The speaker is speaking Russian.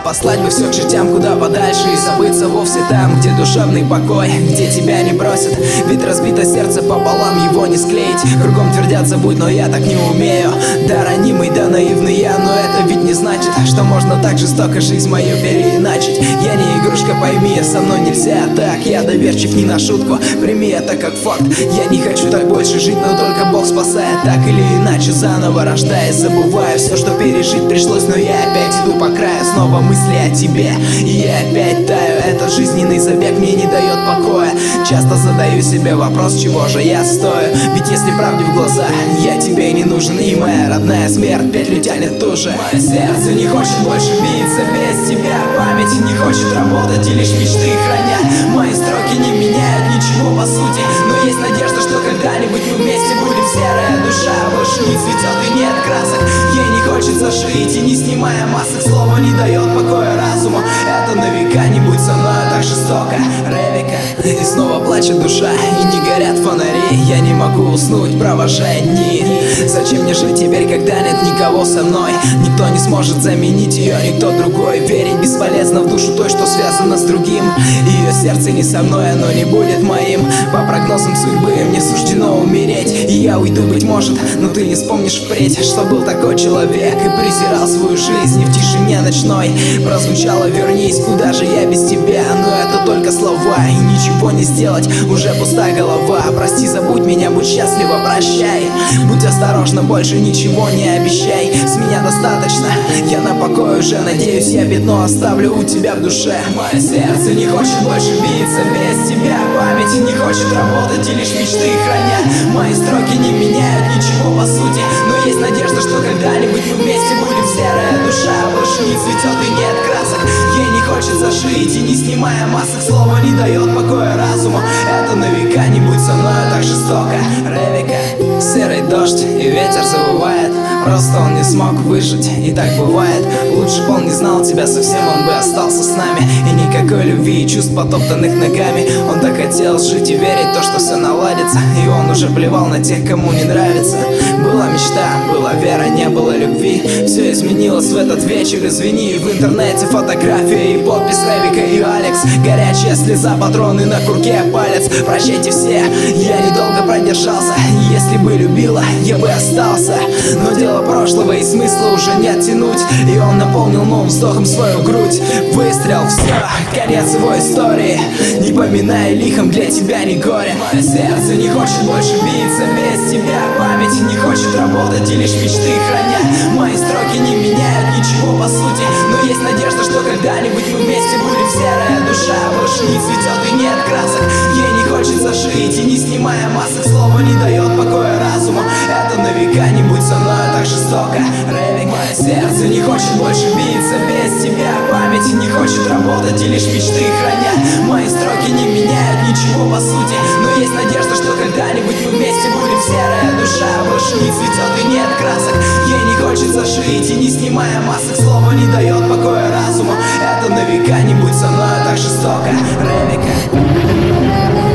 Послать бы все к чертям куда подальше и забыться вовсе там, где душевный покой, где тебя не бросят. Ведь разбито сердце пополам, его не склеить. Кругом твердят забудь, но я так не умею. Да ранимый, да наивный я, но это ведь не значит, что можно так жестоко жизнь мою переиначить. Я не игрушка, пойми, со мной нельзя так. Я доверчив не на шутку, прими это как факт. Я не хочу так больше жить, но только Бог спасает. Так или иначе, заново рождаясь, забываю все, что пережить пришлось. Но я опять иду по краю, снова мысли о тебе, и я опять таю. Этот жизненный забег мне не дает покоя. Часто задаю себе вопрос, чего же я стою. Ведь если правде в глаза, я тебе не нужен. И моя родная смерть петлю тянет туже. Мое сердце не хочет больше биться без тебя. Память не хочет работать и лишь мечты храня. Мои строки не меняют ничего по сути, но есть надежда, что когда-нибудь мы вместе будем. Серая душа больше не цветет и нет красок. Ей не хочется жить и не снимая масок. Слово не дает покоя разуму. Это на века, не будь со мной так жестоко. Ревика. И снова плачет душа, и не горят фонари. Я не могу уснуть, провожая дни. Зачем мне жить теперь, когда нет никого со мной? Никто не сможет заменить ее, никто другой. Верить бесполезно в душу той, что связано с другим. Ее сердце не со мной, оно не будет моим. По прогнозам судьбы мне суждено умереть. И я уйду, быть может, но ты не вспомнишь впредь, что был такой человек и презирал свою жизнь. И в тишине ночной прозвучало: вернись, куда же я без тебя? Но это только слова, и ничего не сделать, уже пустая голова. Прости, забудь меня, будь счастлива, прощай. Будь осторожна, больше ничего не обещай. С меня достаточно, я на покой уже надеюсь. Я пятно оставлю у тебя в душе. Мое сердце не хочет больше биться без тебя. Память не хочет работать и лишь мечты храня. Мои строки не меняют ничего по сути, но есть надежда, что когда-нибудь мы вместе будем. Серая душа больше не цветет и нет красок. Ей не хочется жить и не снимая масок. Слово не дает покоя разуму. Это на века, не будь со мной так жестоко. Ревика. Серый дождь и ветер завывает. Просто он не смог выжить, и так бывает. Лучше бы он не знал тебя совсем, он бы остался с нами. И никакой любви и чувств, потоптанных ногами. Он так хотел жить и верить в то, что все наладится. И он уже плевал на тех, кому не нравится. Была мечта, была вера, не было любви. Все изменилось в этот вечер, извини. В интернете фотография и подпись Ревика и Алекс. Горячая слеза, патроны на курке, палец. Прощайте все, я недолго продержался. Если бы любила, я бы остался. Но дело прошлого и смысла уже не оттянуть. И он наполнил новым вздохом свою грудь. Выстрел, все, конец его истории. Не поминай лихом, для тебя не горе. Мое сердце не хочет больше биться без тебя. Память не хочет работать и лишь мечты храня. Мои строки не меняют ничего по сути, но есть надежда, что когда-нибудь мы вместе будем. Серая душа больше не цветет и нет красок. Ей не хочется жить и не снимая масок. Слово не дает покоя разуму. Это на века, не будь со мной так жестоко. Ревик. Мое сердце не хочет больше биться без тебя. Память не хочет работать и лишь мечты храня. Мои строки не меняют ничего по сути, но есть надежда, что когда-нибудь мы вместе будем. Серая душа больше не цветет и нет красок. Ей не хочется жить и не снимая масок. Слово не дает покоя разуму. Это на века, не будь со мной так жестоко. Ревика.